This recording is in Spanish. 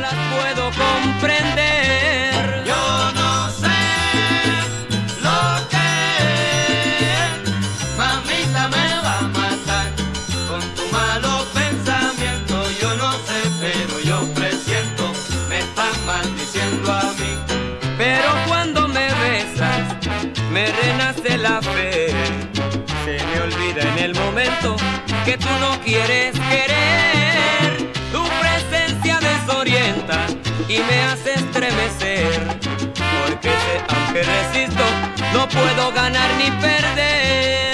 las puedo comprender. Yo no sé lo que mamita me va a matar con tu malo pensamiento. Yo no sé, pero yo presiento, me están maldiciendo a mí. Pero cuando me besas, me renace la fe. Se me olvida en el momento que tú no quieres querer. Tu presencia desorienta y me hace estremecer. Porque sé, aunque resisto, no puedo ganar ni perder.